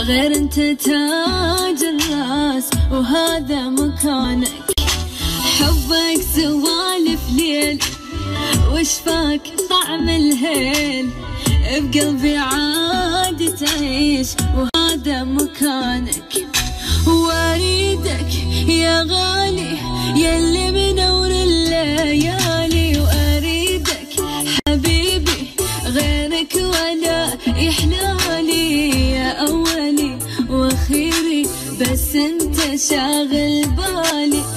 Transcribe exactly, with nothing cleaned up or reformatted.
غير انت تاج الراس وهذا مكانك. حبك سوالف ليل وشفاك طعم الهيل، بقلبي عاد تعيش وهذا مكانك. واريدك يا غالي يلي منور الليالي، واريدك حبيبي غيرك ولا يحلالي. يا اولي واخيري بس انت شاغل بالي.